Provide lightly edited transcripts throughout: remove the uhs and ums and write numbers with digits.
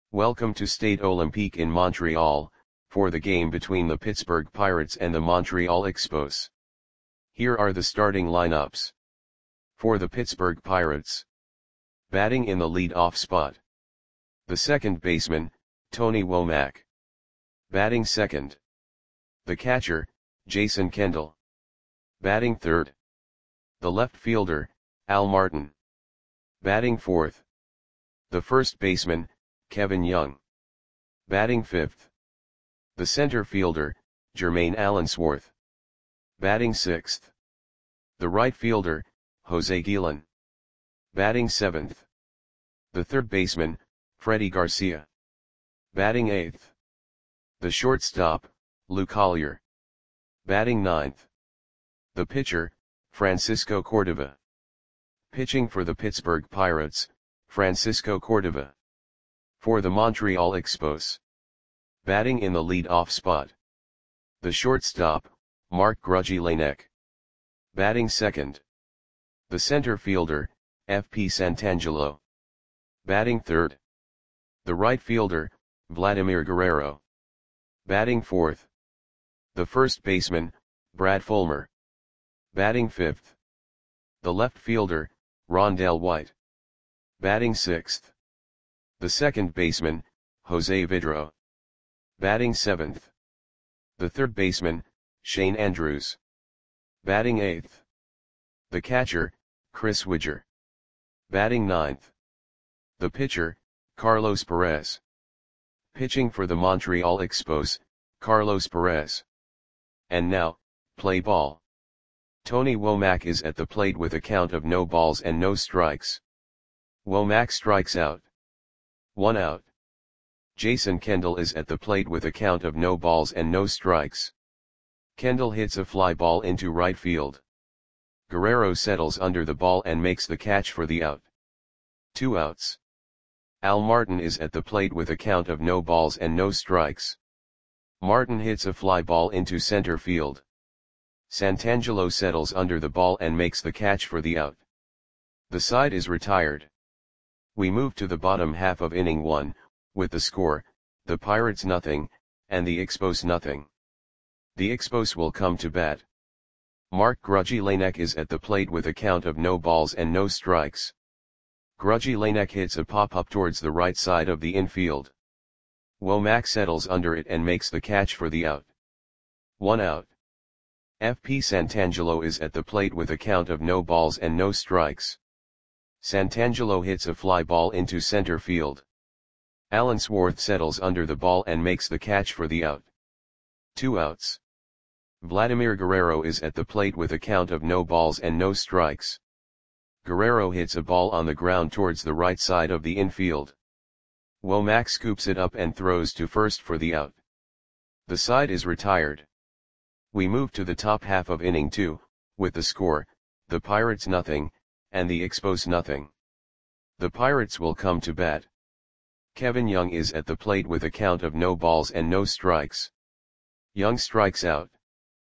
Welcome to Stade Olympique in Montreal, for the game between the Pittsburgh Pirates and the Montreal Expos. Here are the starting lineups. For the Pittsburgh Pirates. Batting in the lead-off spot. The second baseman, Tony Womack. Batting second. The catcher, Jason Kendall. Batting third. The left fielder, Al Martin. Batting fourth. The first baseman, Kevin Young. Batting fifth. The center fielder, Jermaine Allensworth. Batting sixth. The right fielder, Jose Guillen. Batting seventh. The third baseman, Freddie Garcia. Batting eighth. The shortstop, Lou Collier. Batting ninth. The pitcher, Francisco Cordova. Pitching for the Pittsburgh Pirates, Francisco Cordova. For the Montreal Expos. Batting in the lead-off spot. The shortstop, Marc Grudzielanek. Batting second. The center fielder, F.P. Santangelo. Batting third. The right fielder, Vladimir Guerrero. Batting fourth. The first baseman, Brad Fulmer. Batting fifth. The left fielder, Rondell White. Batting sixth. The second baseman, Jose Vidro. Batting seventh. The third baseman, Shane Andrews. Batting eighth. The catcher, Chris Widger. Batting ninth. The pitcher, Carlos Perez. Pitching for the Montreal Expos, Carlos Perez. And now, play ball. Tony Womack is at the plate with a count of no balls and no strikes. Womack strikes out. 1 out. Jason Kendall is at the plate with a count of no balls and no strikes. Kendall hits a fly ball into right field. Guerrero settles under the ball and makes the catch for the out. 2 outs. Al Martin is at the plate with a count of no balls and no strikes. Martin hits a fly ball into center field. Santangelo settles under the ball and makes the catch for the out. The side is retired. We move to the bottom half of inning 1, with the score, the Pirates nothing, and the Expos nothing. The Expos will come to bat. Marc Grudzielanek is at the plate with a count of no balls and no strikes. Grudzielanek hits a pop-up towards the right side of the infield. Womack settles under it and makes the catch for the out. 1 out. F.P. Santangelo is at the plate with a count of no balls and no strikes. Santangelo hits a fly ball into center field. Allensworth settles under the ball and makes the catch for the out. 2 outs. Vladimir Guerrero is at the plate with a count of no balls and no strikes. Guerrero hits a ball on the ground towards the right side of the infield. Womack scoops it up and throws to first for the out. The side is retired. We move to the top half of inning 2, with the score, the Pirates nothing, and the Expos nothing. The Pirates will come to bat. Kevin Young is at the plate with a count of no balls and no strikes. Young strikes out.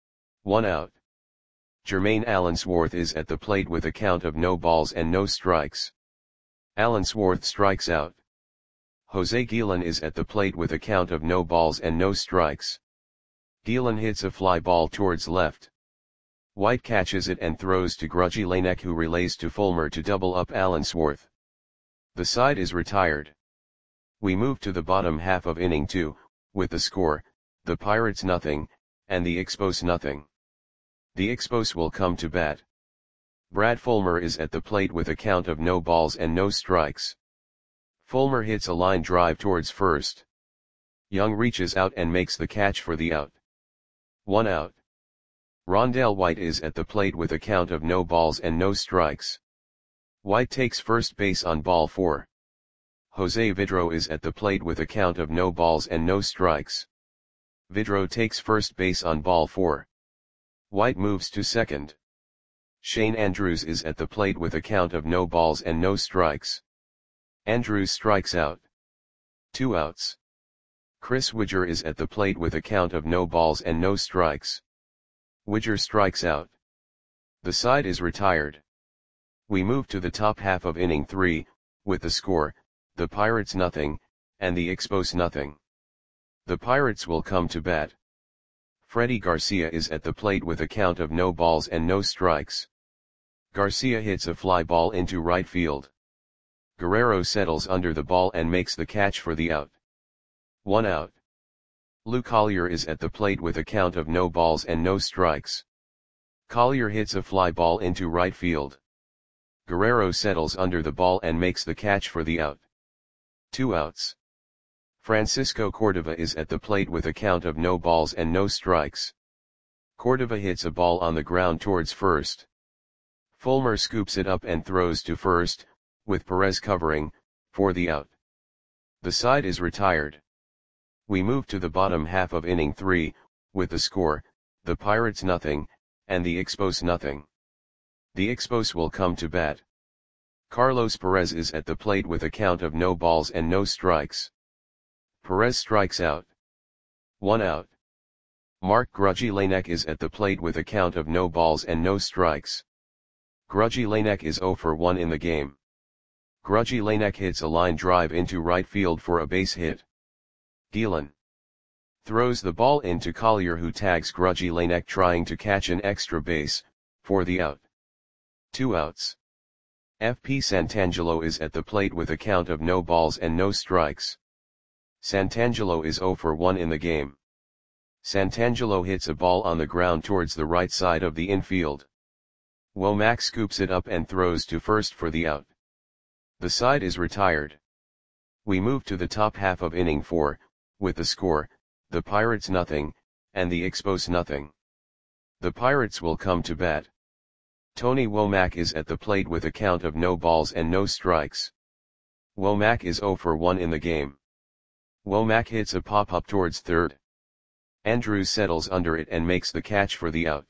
1 out. Jermaine Allensworth is at the plate with a count of no balls and no strikes. Allensworth strikes out. Jose Guillen is at the plate with a count of no balls and no strikes. Guillen hits a fly ball towards left. White catches it and throws to Grudzielanek, who relays to Fulmer to double up Allensworth. The side is retired. We move to the bottom half of inning 2, with the score, the Pirates nothing, and the Expos nothing. The Expos will come to bat. Brad Fulmer is at the plate with a count of no balls and no strikes. Fulmer hits a line drive towards first. Young reaches out and makes the catch for the out. 1 out. Rondell White is at the plate with a count of no balls and no strikes. White takes first base on ball 4. Jose Vidro is at the plate with a count of no balls and no strikes. Vidro takes first base on ball 4. White moves to second. Shane Andrews is at the plate with a count of no balls and no strikes. Andrews strikes out. 2 outs. Chris Widger is at the plate with a count of no balls and no strikes. Widger strikes out. The side is retired. We move to the top half of inning 3, with the score, the Pirates nothing, and the Expos nothing. The Pirates will come to bat. Freddy Garcia is at the plate with a count of no balls and no strikes. Garcia hits a fly ball into right field. Guerrero settles under the ball and makes the catch for the out. 1 out. Lou Collier is at the plate with a count of no balls and no strikes. Collier hits a fly ball into right field. Guerrero settles under the ball and makes the catch for the out. 2 outs. Francisco Cordova is at the plate with a count of no balls and no strikes. Cordova hits a ball on the ground towards first. Fulmer scoops it up and throws to first, with Perez covering, for the out. The side is retired. We move to the bottom half of inning 3, with the score, the Pirates nothing, and the Expos nothing. The Expos will come to bat. Carlos Perez is at the plate with a count of no balls and no strikes. Perez strikes out. 1 out. Mark Grudzielanek is at the plate with a count of no balls and no strikes. Grudzielanek is 0 for 1 in the game. Grudzielanek hits a line drive into right field for a base hit. Gielan throws the ball into Collier, who tags Grudzielanek trying to catch an extra base, for the out. 2 outs. FP Santangelo is at the plate with a count of no balls and no strikes. Santangelo is 0 for 1 in the game. Santangelo hits a ball on the ground towards the right side of the infield. Womack scoops it up and throws to first for the out. The side is retired. We move to the top half of inning 4, with the score, the Pirates nothing, and the Expos nothing. The Pirates will come to bat. Tony Womack is at the plate with a count of no balls and no strikes. Womack is 0 for 1 in the game. Womack hits a pop-up towards third. Andrews settles under it and makes the catch for the out.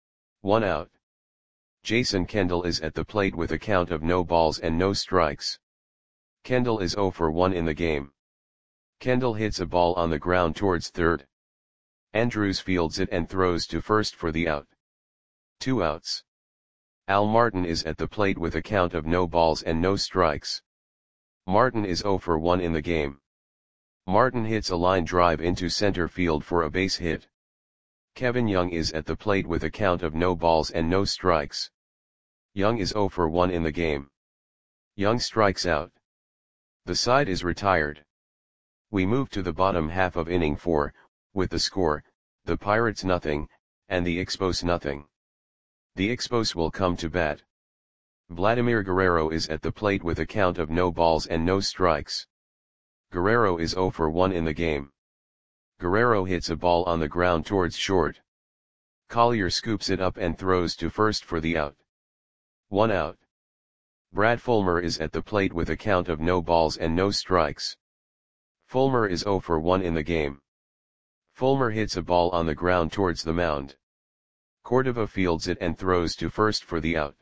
1 out. Jason Kendall is at the plate with a count of no balls and no strikes. Kendall is 0 for 1 in the game. Kendall hits a ball on the ground towards third. Andrews fields it and throws to first for the out. 2 outs. Al Martin is at the plate with a count of no balls and no strikes. Martin is 0 for 1 in the game. Martin hits a line drive into center field for a base hit. Kevin Young is at the plate with a count of no balls and no strikes. Young is 0 for 1 in the game. Young strikes out. The side is retired. We move to the bottom half of inning 4, with the score, the Pirates nothing, and the Expos nothing. The Expos will come to bat. Vladimir Guerrero is at the plate with a count of no balls and no strikes. Guerrero is 0 for 1 in the game. Guerrero hits a ball on the ground towards short. Collier scoops it up and throws to first for the out. 1 out. Brad Fulmer is at the plate with a count of no balls and no strikes. Fulmer is 0 for 1 in the game. Fulmer hits a ball on the ground towards the mound. Cordova fields it and throws to first for the out.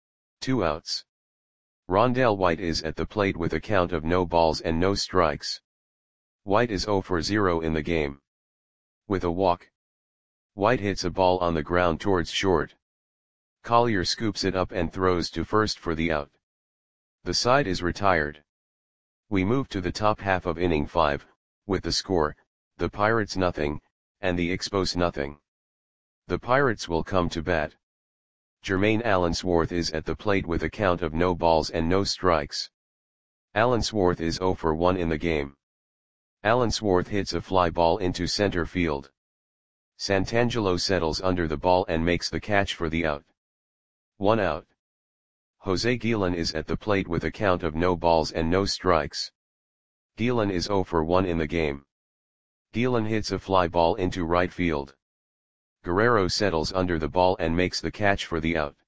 2 outs. Rondell White is at the plate with a count of no balls and no strikes. White is 0 for 0 in the game. With a walk. White hits a ball on the ground towards short. Collier scoops it up and throws to first for the out. The side is retired. We move to the top half of inning 5, with the score, the Pirates nothing, and the Expos nothing. The Pirates will come to bat. Jermaine Allensworth is at the plate with a count of no balls and no strikes. Allensworth is 0 for 1 in the game. Allensworth hits a fly ball into center field. Santangelo settles under the ball and makes the catch for the out. 1 out. Jose Gielan is at the plate with a count of no balls and no strikes. Gielan is 0 for 1 in the game. Gielan hits a fly ball into right field. Guerrero settles under the ball and makes the catch for the out.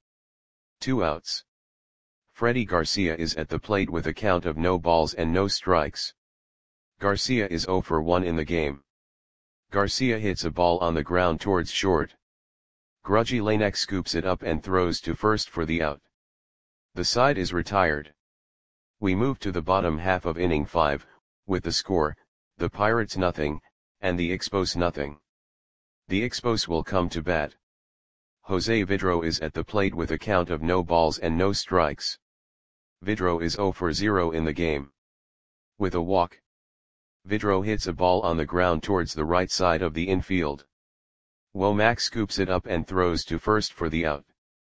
2 outs. Freddy Garcia is at the plate with a count of no balls and no strikes. Garcia is 0 for 1 in the game. Garcia hits a ball on the ground towards short. Grudzielanek scoops it up and throws to first for the out. The side is retired. We move to the bottom half of inning 5, with the score, the Pirates nothing, and the Expos nothing. The Expos will come to bat. Jose Vidro is at the plate with a count of no balls and no strikes. Vidro is 0 for 0 in the game. With a walk. Vidro hits a ball on the ground towards the right side of the infield. Womack scoops it up and throws to first for the out.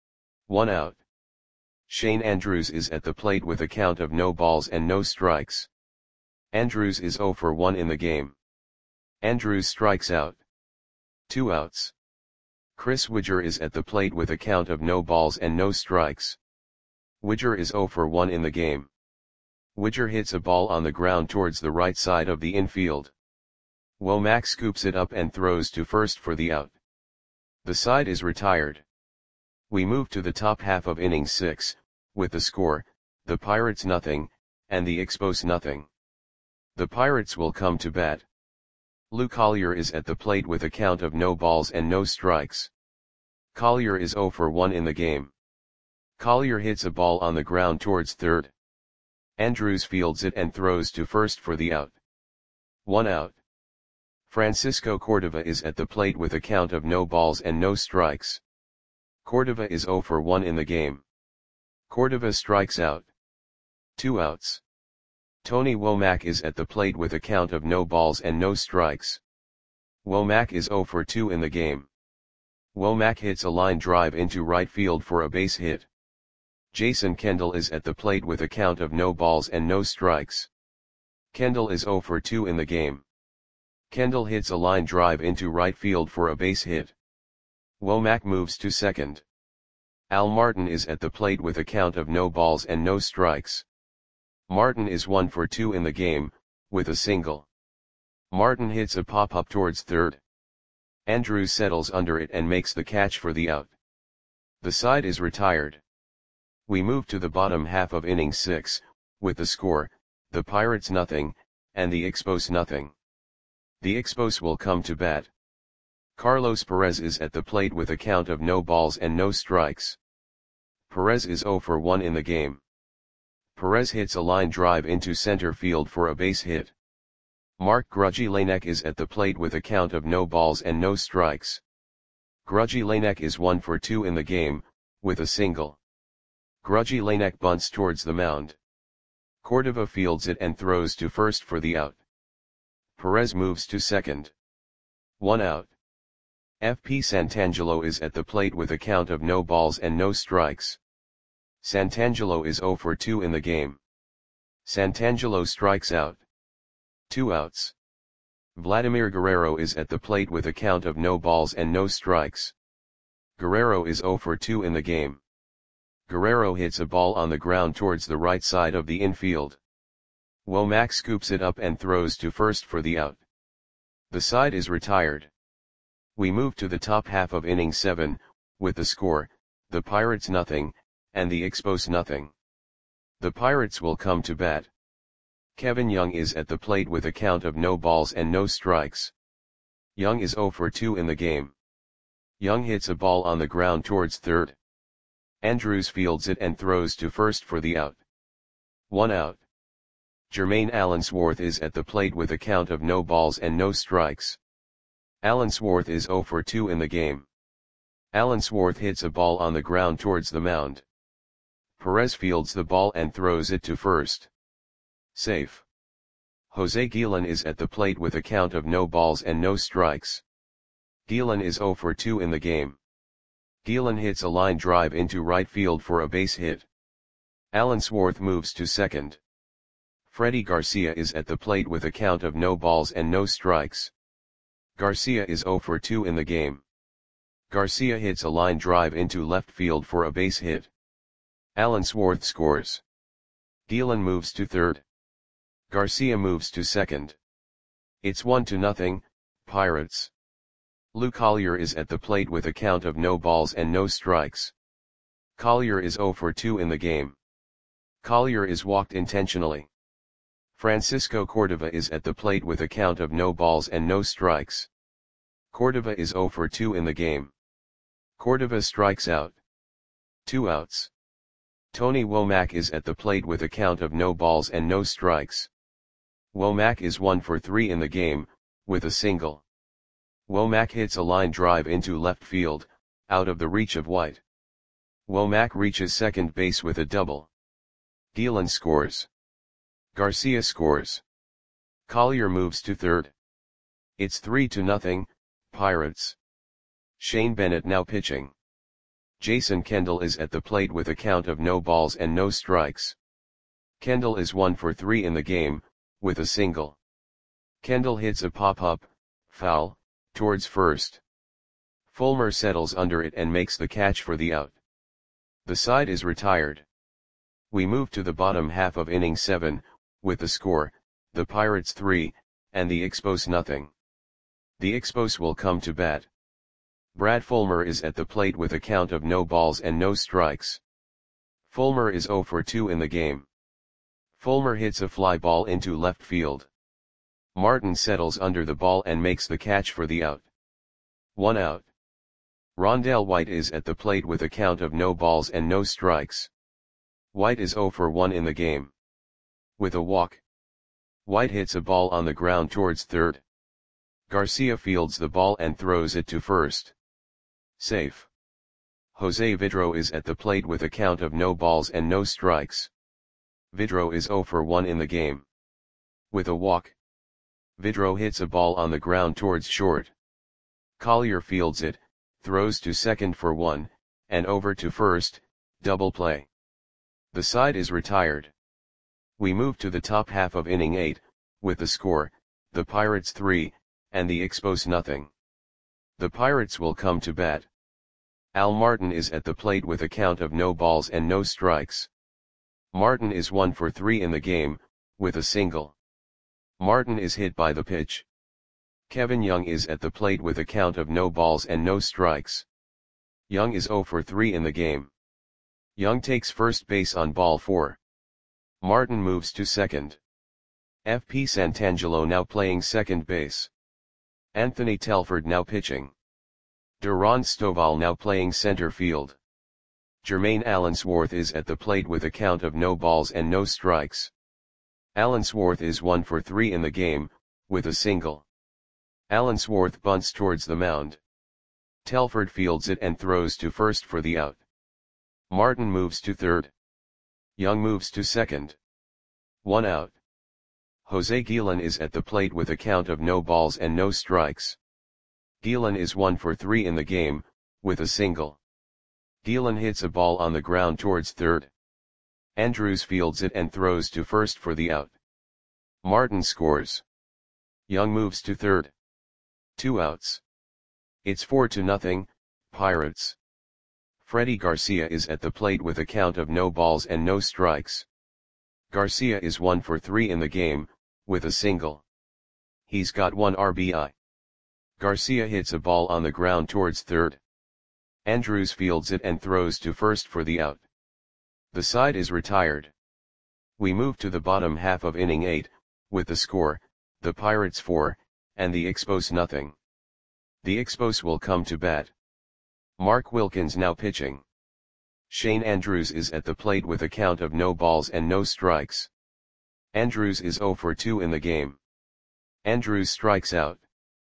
1 out. Shane Andrews is at the plate with a count of no balls and no strikes. Andrews is 0 for 1 in the game. Andrews strikes out. 2 outs. Chris Widger is at the plate with a count of no balls and no strikes. Widger is 0 for 1 in the game. Widger hits a ball on the ground towards the right side of the infield. Womack scoops it up and throws to first for the out. The side is retired. We move to the top half of inning 6, with the score, the Pirates nothing, and the Expos nothing. The Pirates will come to bat. Lou Collier is at the plate with a count of no balls and no strikes. Collier is 0 for 1 in the game. Collier hits a ball on the ground towards third. Andrews fields it and throws to first for the out. 1 out. Francisco Cordova is at the plate with a count of no balls and no strikes. Cordova is 0 for 1 in the game. Cordova strikes out. 2 outs. Tony Womack is at the plate with a count of no balls and no strikes. Womack is 0 for 2 in the game. Womack hits a line drive into right field for a base hit. Jason Kendall is at the plate with a count of no balls and no strikes. Kendall is 0 for 2 in the game. Kendall hits a line drive into right field for a base hit. Womack moves to second. Al Martin is at the plate with a count of no balls and no strikes. Martin is 1 for 2 in the game, with a single. Martin hits a pop-up towards third. Andrews settles under it and makes the catch for the out. The side is retired. We move to the bottom half of inning 6, with the score, the Pirates nothing, and the Expos nothing. The Expos will come to bat. Carlos Perez is at the plate with a count of no balls and no strikes. Perez is 0 for 1 in the game. Perez hits a line drive into center field for a base hit. Mark Grudzielanek is at the plate with a count of no balls and no strikes. Grudzielanek is 1 for 2 in the game, with a single. Grudzielanek bunts towards the mound. Cordova fields it and throws to first for the out. Perez moves to second. 1 out. FP Santangelo is at the plate with a count of no balls and no strikes. Santangelo is 0 for 2 in the game. Santangelo strikes out. 2 outs. Vladimir Guerrero is at the plate with a count of no balls and no strikes. Guerrero is 0 for 2 in the game. Guerrero hits a ball on the ground towards the right side of the infield. Womack scoops it up and throws to first for the out. The side is retired. We move to the top half of inning 7, with the score, the Pirates nothing, and the Expos nothing. The Pirates will come to bat. Kevin Young is at the plate with a count of no balls and no strikes. Young is 0 for 2 in the game. Young hits a ball on the ground towards third. Andrews fields it and throws to first for the out. 1 out. Jermaine Allensworth is at the plate with a count of no balls and no strikes. Allensworth is 0 for 2 in the game. Allensworth hits a ball on the ground towards the mound. Perez fields the ball and throws it to first. Safe. Jose Guillen is at the plate with a count of no balls and no strikes. Guillen is 0 for 2 in the game. Guillen hits a line drive into right field for a base hit. Allensworth moves to second. Freddie Garcia is at the plate with a count of no balls and no strikes. Garcia is 0 for 2 in the game. Garcia hits a line drive into left field for a base hit. Allensworth scores. Guillen moves to third. Garcia moves to second. It's 1-0, Pirates. Lou Collier is at the plate with a count of no balls and no strikes. Collier is 0 for 2 in the game. Collier is walked intentionally. Francisco Cordova is at the plate with a count of no balls and no strikes. Cordova is 0 for 2 in the game. Cordova strikes out. 2 outs. Tony Womack is at the plate with a count of no balls and no strikes. Womack is 1 for 3 in the game, with a single. Womack hits a line drive into left field, out of the reach of White. Womack reaches second base with a double. Guillen scores. Garcia scores. Collier moves to third. It's 3-0, Pirates. Shane Bennett now pitching. Jason Kendall is at the plate with a count of no balls and no strikes. Kendall is 1 for 3 in the game, with a single. Kendall hits a pop-up, foul, towards first. Fulmer settles under it and makes the catch for the out. The side is retired. We move to the bottom half of inning 7, with the score, the Pirates 3, and the Expos nothing. The Expos will come to bat. Brad Fulmer is at the plate with a count of no balls and no strikes. Fulmer is 0 for 2 in the game. Fulmer hits a fly ball into left field. Martin settles under the ball and makes the catch for the out. 1 out. Rondell White is at the plate with a count of no balls and no strikes. White is 0 for 1 in the game. With a walk. White hits a ball on the ground towards third. Garcia fields the ball and throws it to first. Safe. Jose Vidro is at the plate with a count of no balls and no strikes. Vidro is 0 for 1 in the game. With a walk. Vidro hits a ball on the ground towards short. Collier fields it, throws to second for 1, and over to first, double play. The side is retired. We move to the top half of inning 8, with the score, the Pirates 3, and the Expos nothing. The Pirates will come to bat. Al Martin is at the plate with a count of no balls and no strikes. Martin is 1 for 3 in the game, with a single. Martin is hit by the pitch. Kevin Young is at the plate with a count of no balls and no strikes. Young is 0 for 3 in the game. Young takes first base on ball 4. Martin moves to second. F.P. Santangelo now playing second base. Anthony Telford now pitching. Duran Stovall now playing center field. Jermaine Allensworth is at the plate with a count of no balls and no strikes. Allensworth is 1 for 3 in the game, with a single. Allensworth bunts towards the mound. Telford fields it and throws to first for the out. Martin moves to third. Young moves to second. 1 out. Jose Guillen is at the plate with a count of no balls and no strikes. Guillen is 1 for 3 in the game, with a single. Guillen hits a ball on the ground towards third. Andrews fields it and throws to first for the out. Martin scores. Young moves to third. 2 outs. It's 4-0, Pirates. Freddie Garcia is at the plate with a count of no balls and no strikes. Garcia is 1 for 3 in the game, with a single. He's got 1 RBI. Garcia hits a ball on the ground towards third. Andrews fields it and throws to first for the out. The side is retired. We move to the bottom half of inning 8, with the score, the Pirates 4, and the Expos nothing. The Expos will come to bat. Mark Wilkins now pitching. Shane Andrews is at the plate with a count of no balls and no strikes. Andrews is 0 for 2 in the game. Andrews strikes out.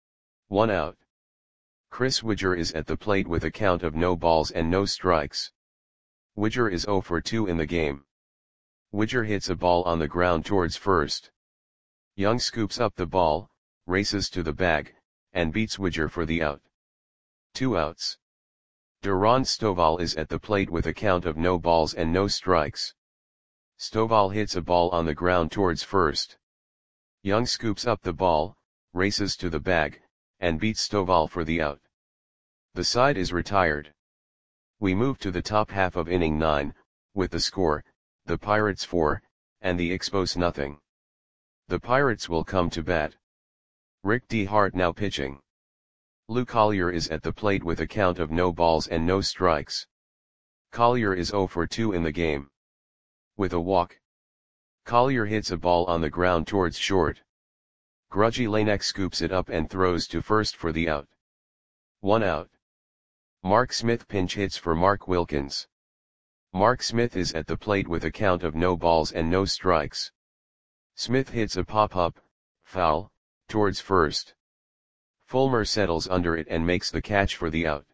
1 out. Chris Widger is at the plate with a count of no balls and no strikes. Widger is 0 for 2 in the game. Widger hits a ball on the ground towards first. Young scoops up the ball, races to the bag, and beats Widger for the out. 2 outs. Duran Stovall is at the plate with a count of no balls and no strikes. Stovall hits a ball on the ground towards first. Young scoops up the ball, races to the bag, and beats Stovall for the out. The side is retired. We move to the top half of inning 9, with the score, the Pirates 4, and the Expos nothing. The Pirates will come to bat. Rick D. Hart now pitching. Lou Collier is at the plate with a count of no balls and no strikes. Collier is 0 for 2 in the game. With a walk. Collier hits a ball on the ground towards short. Grudgy Lanek scoops it up and throws to first for the out. 1 out. Mark Smith pinch hits for Mark Wilkins. Mark Smith is at the plate with a count of no balls and no strikes. Smith hits a pop-up, foul, towards first. Fulmer settles under it and makes the catch for the out.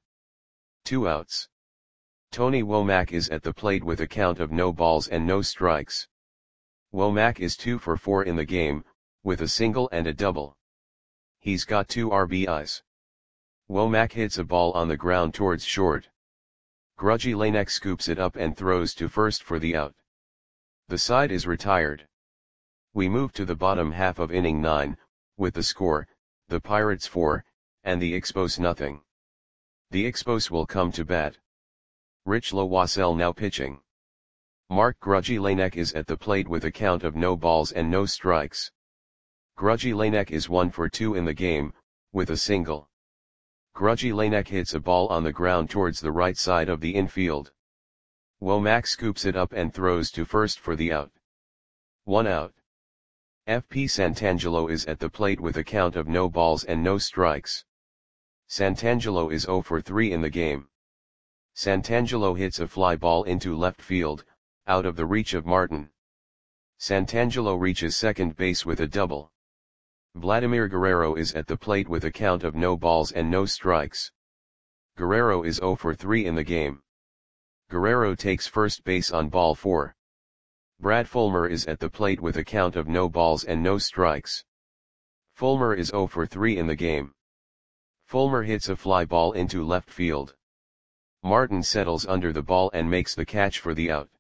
2 outs. Tony Womack is at the plate with a count of no balls and no strikes. Womack is 2 for 4 in the game, with a single and a double. He's got 2 RBIs. Womack hits a ball on the ground towards short. Grudgy Lanek scoops it up and throws to first for the out. The side is retired. We move to the bottom half of inning 9, with the score, the Pirates 4, and the Expos nothing. The Expos will come to bat. Rich Loisel now pitching. Mark Grudgy Lanek is at the plate with a count of no balls and no strikes. Grudgy Lanek is 1 for 2 in the game, with a single. Grudgy Lanek hits a ball on the ground towards the right side of the infield. Womack scoops it up and throws to first for the out. 1 out. FP Santangelo is at the plate with a count of no balls and no strikes. Santangelo is 0 for 3 in the game. Santangelo hits a fly ball into left field, out of the reach of Martin. Santangelo reaches second base with a double. Vladimir Guerrero is at the plate with a count of no balls and no strikes. Guerrero is 0 for 3 in the game. Guerrero takes first base on ball 4. Brad Fulmer is at the plate with a count of no balls and no strikes. Fulmer is 0 for 3 in the game. Fulmer hits a fly ball into left field. Martin settles under the ball and makes the catch for the out.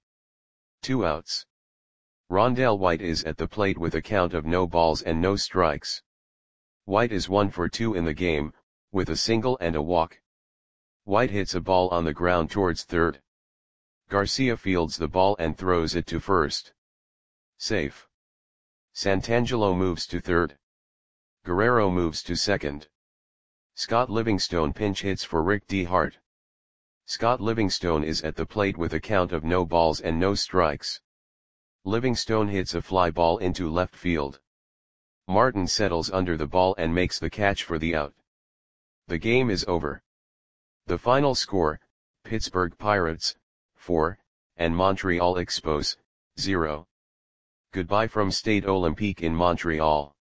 2 outs. Rondell White is at the plate with a count of no balls and no strikes. White is 1 for 2 in the game, with a single and a walk. White hits a ball on the ground towards third. Garcia fields the ball and throws it to first. Safe. Santangelo moves to third. Guerrero moves to second. Scott Livingstone pinch hits for Rick D. Hart. Scott Livingstone is at the plate with a count of no balls and no strikes. Livingstone hits a fly ball into left field. Martin settles under the ball and makes the catch for the out. The game is over. The final score, Pittsburgh Pirates, 4, and Montreal Expos, 0. Goodbye from Stade Olympique in Montreal.